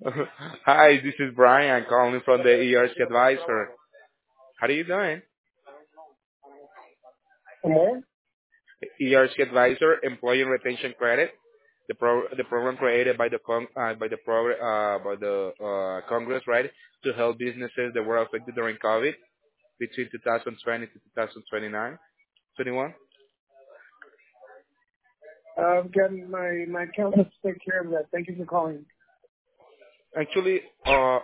Hi, this is Brian. I'm calling from the ERC Advisor. How are you doing? From where? ERC Advisor, Employee Retention Credit, the program created by the Congress, right, to help businesses that were affected during COVID between 2020 to 2029, 21. Again, my accountants take care of that. Thank you for calling. Actually,